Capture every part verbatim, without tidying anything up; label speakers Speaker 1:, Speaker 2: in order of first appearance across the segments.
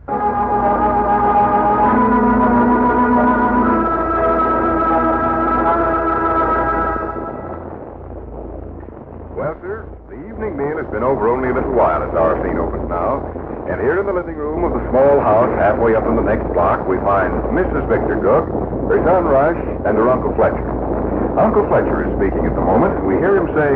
Speaker 1: Well, sir, the evening meal has been over only a little while as our scene opens now. And here in the living room of the small house halfway up in the next block, we find Missus Victor Cook, her son Rush, and her Uncle Fletcher. Uncle Fletcher is speaking at the moment, and we hear him say,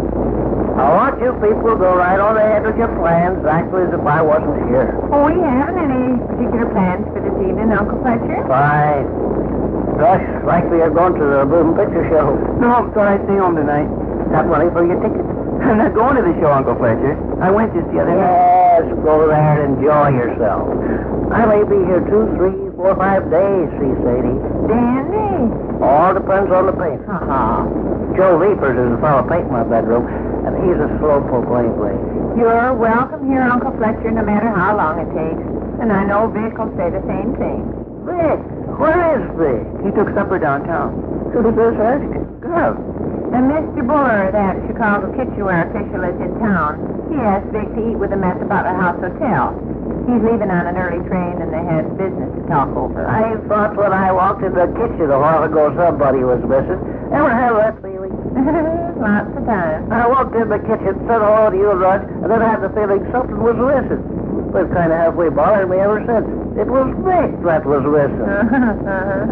Speaker 2: I want you people to go right on ahead with your plans, exactly as if I wasn't here.
Speaker 3: Oh, we haven't any particular plans for this evening, Uncle Fletcher.
Speaker 2: Fine. Rush, likely you're going to the Boom Picture Show.
Speaker 4: No, thought I'd stay home tonight.
Speaker 2: Got money for your ticket?
Speaker 4: I'm not going to the show, Uncle Fletcher. I went just the other night.
Speaker 2: Yes, go there and enjoy yourself. I may be here two, three, four, five days, see, Sadie.
Speaker 3: Dandy.
Speaker 2: All depends on the paint.
Speaker 3: Uh-huh.
Speaker 2: Joe Leapers is a fellow painting my bedroom, and he's a slowpoke anyway.
Speaker 3: You're welcome here, Uncle Fletcher, no matter how long it takes. And I know Vic will say the same thing.
Speaker 2: Vic? Where is Vic?
Speaker 4: He took supper downtown.
Speaker 2: Who's this, Ask?
Speaker 4: Girl.
Speaker 3: And Mister Buller, that Chicago kitchenware official, is in town. He asked Vic to eat with him at the Butler House Hotel. He's leaving on an early train, and they had business to talk over.
Speaker 2: I thought when I walked in the kitchen a while ago somebody was missing. Ever have that feeling?
Speaker 3: Lots of times.
Speaker 2: I walked in the kitchen, said hello to you and Rush, and then had the feeling something was missing. It's kind of halfway bothered me ever since. It was Vic that was missing.
Speaker 3: uh-huh.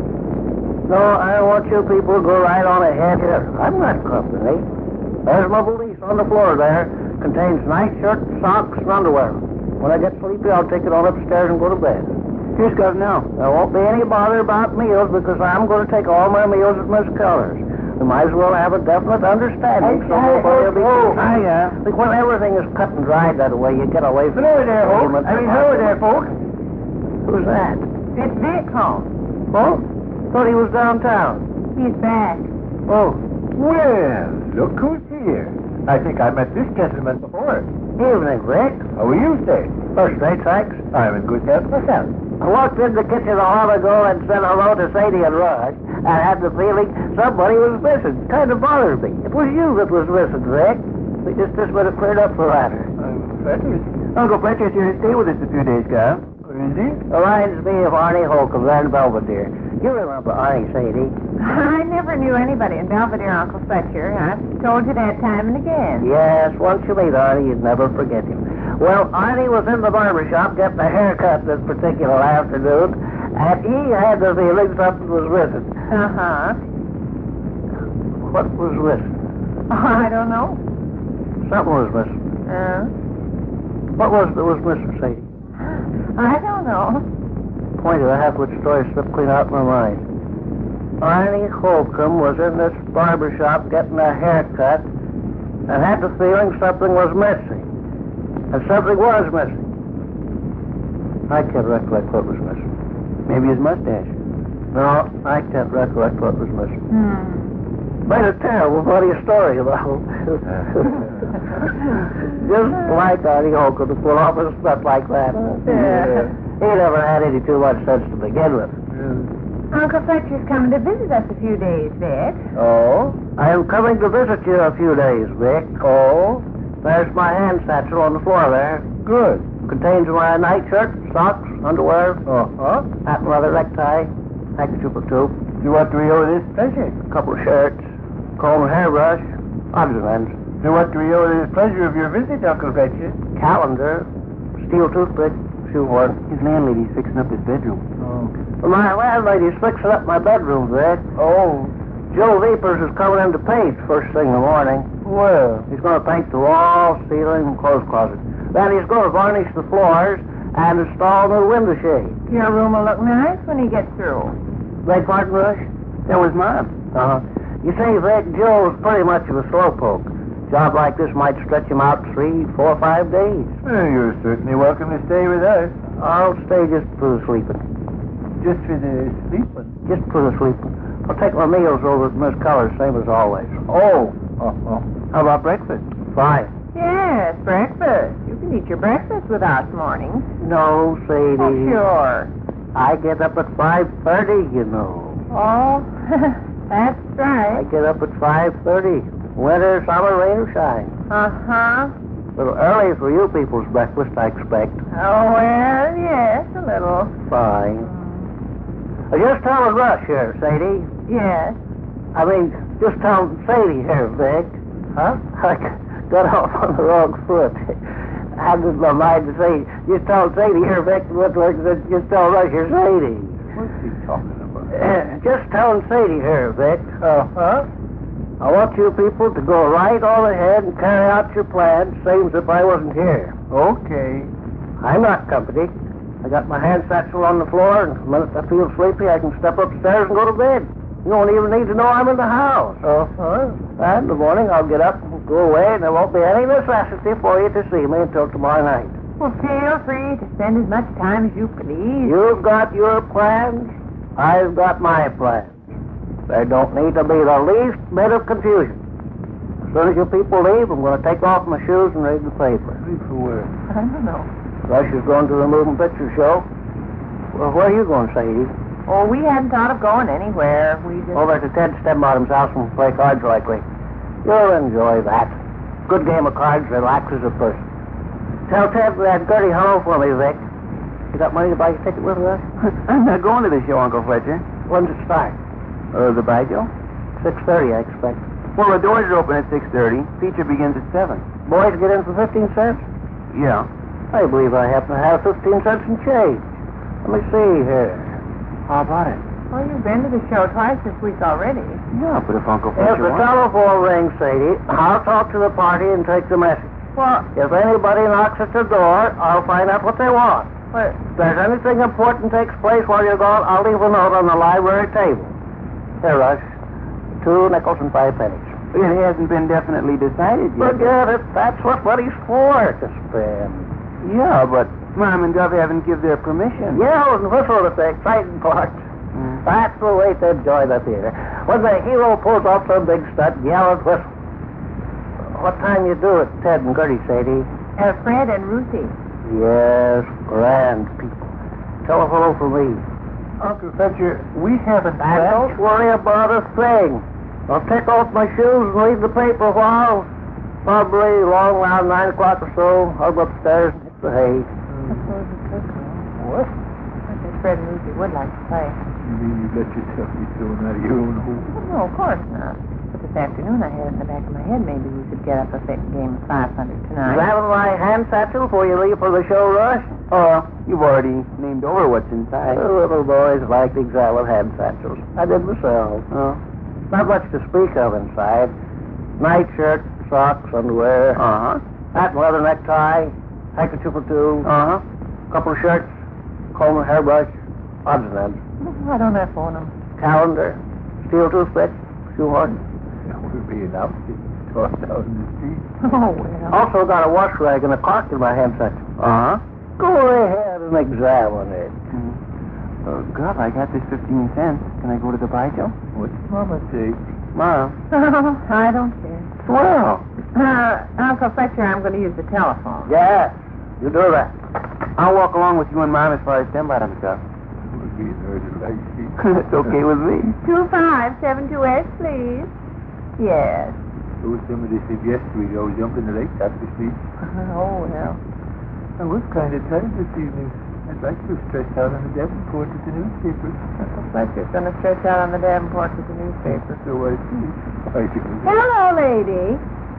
Speaker 2: No, I want you people to go right on ahead here. I'm not company. There's my valise on the floor there. Contains nightshirt, socks, and underwear. When I get sleepy, I'll take it on upstairs and go to bed.
Speaker 4: Here's Gov now.
Speaker 2: There won't be any bother about meals because I'm going to take all my meals at Miss Keller's. We might as well have a definite understanding.
Speaker 4: Hey,
Speaker 2: so
Speaker 4: hey,
Speaker 2: nobody will be
Speaker 4: oh,
Speaker 2: too-
Speaker 4: hiya.
Speaker 2: Like when everything is cut and dried that way, you get away from...
Speaker 4: Hello there, Holt. I mean, hello there, folks.
Speaker 2: Who's that?
Speaker 3: It's Vic home.
Speaker 2: Oh? Thought he was downtown.
Speaker 3: He's back.
Speaker 2: Oh.
Speaker 4: Well, look who's here. I think I met this gentleman before.
Speaker 2: Evening, Vic.
Speaker 4: How are you, sir?
Speaker 2: First rate, thanks.
Speaker 4: I'm in good health myself.
Speaker 2: I walked in the kitchen a while ago and said hello to Sadie and Rush. I had the feeling somebody was missing. Kind of bothered me. It was you that was missing, Vic. We just this would have cleared up the matter.
Speaker 4: I'm Fletcher. Uncle Fletcher's here to stay with us a few days, Gov. Is he?
Speaker 2: Reminds me of Arnie Holcomb there in Belvedere. You remember Arnie, Sadie?
Speaker 3: I never knew anybody in Belvedere, Uncle Fletcher. I've told you that time and again.
Speaker 2: Yes, once you meet Arnie, you'd never forget him. Well, Arnie was in the barber shop getting a haircut this particular afternoon, and he had the feeling something was missing.
Speaker 3: Uh-huh.
Speaker 2: What was missing?
Speaker 3: I don't know.
Speaker 2: Something was missing.
Speaker 3: Uh,
Speaker 2: What was that was missing, Sadie?
Speaker 3: I don't know.
Speaker 2: Pointed a half-wit story slipped clean out of my mind. Arnie Holcomb was in this barber shop getting a haircut and had the feeling something was missing. And something was missing. I can't recollect what was missing.
Speaker 4: Maybe his mustache.
Speaker 2: No, I can't recollect what was missing.
Speaker 3: Hmm.
Speaker 2: Made a terrible funny story about just like Arnie Holcomb to pull off a stuff like that.
Speaker 3: Yeah.
Speaker 2: He never had any too much sense to begin with.
Speaker 3: Uncle Fletcher's coming to visit us a few days, Vic.
Speaker 2: Oh? I am coming to visit you a few days, Vic. Oh? There's my hand satchel on the floor there.
Speaker 4: Good.
Speaker 2: Contains my nightshirt, socks, underwear,
Speaker 4: Uh-huh.
Speaker 2: hat and leather necktie, handkerchief or two,
Speaker 4: You want to owe this pleasure?
Speaker 2: a couple of shirts, comb and hairbrush, odds and ends,
Speaker 4: You want to owe this pleasure of your visit, Uncle Fletcher?
Speaker 2: calendar, steel toothpick, shoehorn.
Speaker 4: His landlady's fixing up his bedroom.
Speaker 2: Oh. Well, my landlady's fixing up my bedroom, Vic.
Speaker 4: Oh.
Speaker 2: Joe Leapers is coming in to paint first thing in the morning.
Speaker 4: Well.
Speaker 2: He's going to paint the wall, ceiling, and clothes closet. Then he's going to varnish the floors and install new window shades.
Speaker 3: Your room will look nice when he gets through.
Speaker 2: Beg pardon, Rush?
Speaker 4: That was mine.
Speaker 2: Uh-huh. You see, Vic, Joe's pretty much of a slowpoke. Job like this might stretch him out three, four, five days.
Speaker 4: Well, you're certainly welcome to stay with us.
Speaker 2: I'll stay just for the sleeping.
Speaker 4: Just for the sleeping.
Speaker 2: Just for the sleeping. I'll take my meals over at Miss Keller's, same as always.
Speaker 4: Oh. Uh-huh. How about breakfast?
Speaker 2: Fine.
Speaker 3: Yes, breakfast. You can eat your breakfast with us mornings.
Speaker 2: No, Sadie.
Speaker 3: Oh, sure.
Speaker 2: I get up at five thirty, you know.
Speaker 3: Oh, that's
Speaker 2: I
Speaker 3: right.
Speaker 2: get up at five thirty. Winter, summer, rain or shine.
Speaker 3: Uh-huh.
Speaker 2: A little early for you people's breakfast, I expect.
Speaker 3: Oh, well, yes, a little.
Speaker 2: Fine. Uh, just tell Rush here, Sadie.
Speaker 3: Yes.
Speaker 2: I mean, just tell Sadie here, Vic. Huh? I got off on the wrong foot. I had my mind to say, just tell Sadie here, Vic, what works, just tell Rush here, Sadie.
Speaker 4: What's he talking about?
Speaker 2: Uh, just tell Sadie here, Vic. Uh-huh. I want you people to go right on ahead and carry out your plans, same as if I wasn't here.
Speaker 4: Okay.
Speaker 2: I'm not company. I got my hand satchel on the floor, and the minute I feel sleepy, I can step upstairs and go to bed. You don't even need to know I'm in the house.
Speaker 4: Uh-huh.
Speaker 2: And in the morning, I'll get up and go away, and there won't be any necessity for you to see me until tomorrow night.
Speaker 3: Well, feel free to spend as much time as you please.
Speaker 2: You've got your plans. I've got my plans. There don't need to be the least bit of confusion. As soon as you people leave, I'm going to take off my shoes and read the paper.
Speaker 4: Leave for where?
Speaker 3: I don't know.
Speaker 2: Rush is going to the moving picture show. Well, where are you going, Sadie?
Speaker 3: Oh, we hadn't thought of going anywhere. We just...
Speaker 2: Over to Ted Stedbottom's house and play cards likely. You'll enjoy that. Good game of cards relaxes a person. Tell Ted that Gertie hello for me, Vic. You got money to buy your ticket with us?
Speaker 5: I'm not going to the show, Uncle Fletcher.
Speaker 2: When's it start?
Speaker 5: Uh, the Bijo?
Speaker 2: six thirty, I expect.
Speaker 5: Well, the doors are open at six thirty. Feature begins at seven.
Speaker 2: Boys get in for fifteen cents?
Speaker 5: Yeah.
Speaker 2: I believe I happen to have fifteen cents in change. Let me see here.
Speaker 5: How about it?
Speaker 3: Well, you've been to the show twice this week already.
Speaker 5: Yeah, but if Uncle
Speaker 2: If
Speaker 5: Fletcher
Speaker 2: the
Speaker 5: wants...
Speaker 2: telephone rings, Sadie, I'll talk to the party and take the message.
Speaker 3: Well,
Speaker 2: If anybody knocks at the door, I'll find out what they want.
Speaker 3: but...
Speaker 2: If there's anything important takes place while you're gone, I'll leave a note on the library table. Here, Rush. Two nickels and five pennies.
Speaker 5: It hasn't been definitely decided yet.
Speaker 2: Forget it. That's what money's for, to spend.
Speaker 5: Yeah, but Mom and Dove haven't give their permission.
Speaker 2: Yell and whistle at the exciting part.
Speaker 5: Mm.
Speaker 2: That's the way to enjoy the theater. When the hero pulls off some big stunt, yell and whistle. What time you do it, Ted and Gertie, Sadie?
Speaker 3: Uh, Fred and Ruthie.
Speaker 2: Yes, grand people. Tell a hello for me.
Speaker 4: Uncle Fletcher, we haven't
Speaker 2: And don't worry about a thing. I'll take off my shoes and read the paper a while. Probably along around nine o'clock or so, I'll go upstairs and hit the hay.
Speaker 3: I suppose it could go.
Speaker 4: What?
Speaker 3: I think Fred and Ruthie would like to play.
Speaker 4: You mean you let yourself be thrown out of your own home?
Speaker 3: Well, no, of course not. But this afternoon I had it in the back of my head. Maybe we could get up a fit game of five hundred tonight.
Speaker 2: Grabbing my hand satchel before you leave for the show, Rush?
Speaker 5: Oh, you've already named over what's inside.
Speaker 2: The little boys like to examine hand satchels. I did myself.
Speaker 5: Oh.
Speaker 2: Not much to speak of inside. Nightshirt, socks, underwear,
Speaker 5: Uh-huh.
Speaker 2: hat and leather necktie, handkerchief or two,
Speaker 5: Uh-huh.
Speaker 2: couple of shirts, comb and hairbrush, odds and ends.
Speaker 3: I don't have phone them.
Speaker 2: Calendar, steel toothpick, shoehorn.
Speaker 4: We're being out tossed out in the street.
Speaker 3: Oh, well.
Speaker 2: Also got a wash rag and a cork in my hand satchel.
Speaker 5: Uh-huh.
Speaker 2: Go ahead and examine it.
Speaker 5: Mm. Uh, Gov, I got this fifteen cents. Can I go to the Bijo?
Speaker 4: What's Mama say?
Speaker 5: Mom.
Speaker 3: I don't care.
Speaker 5: Well.
Speaker 3: Uh, Uncle Fletcher, I'm going to use the telephone.
Speaker 2: Yes, you do that.
Speaker 5: I'll walk along with you and Mom as far as Stembottom's go.
Speaker 4: We're being heard at Light Street.
Speaker 5: It's okay with me.
Speaker 3: Two five seven two S, please. Yes.
Speaker 4: So somebody said yesterday I was jumping the lake after sleep.
Speaker 3: Oh, well.
Speaker 4: I was kind of tired this evening. I'd like to stretch out on the Davenport with the newspaper.
Speaker 3: Uncle Fletcher's going to stretch out on the Davenport with the newspaper.
Speaker 4: So I see. I think
Speaker 3: Hello, lady.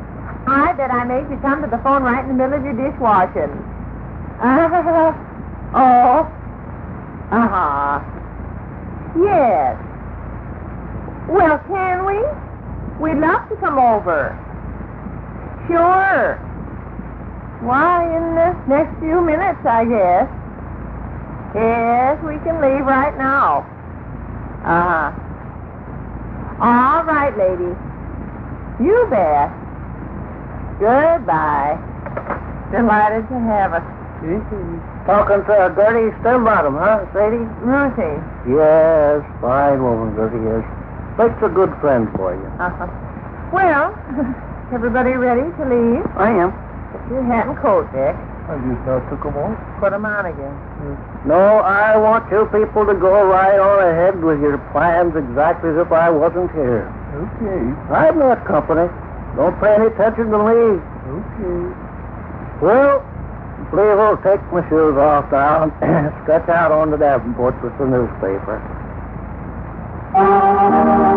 Speaker 3: I bet I made you come to the phone right in the middle of your dishwashing. Uh, oh. Uh-huh. Yes. Well, can we? We'd love to come over. Sure. Why, in the next few minutes, I guess. Yes, we can leave right now. Uh-huh. All right, lady. You bet. Goodbye. Delighted to have us.
Speaker 2: Talking to Gertie Stembottom, huh, Sadie?
Speaker 3: Ruthie.
Speaker 2: Yes, fine woman, Gertie is. Makes a good friend for you.
Speaker 3: Uh-huh. Well, everybody ready to leave?
Speaker 5: I am.
Speaker 3: Get your hat and coat, Dick.
Speaker 4: I just now took them off.
Speaker 3: Put 'em on again.
Speaker 2: No, I want you people to go right on ahead with your plans exactly as if I wasn't here.
Speaker 4: Okay.
Speaker 2: I'm not company. Don't pay any attention to me.
Speaker 4: Okay.
Speaker 2: Well, believe I'll take my shoes off now and stretch out on the Davenport with the newspaper.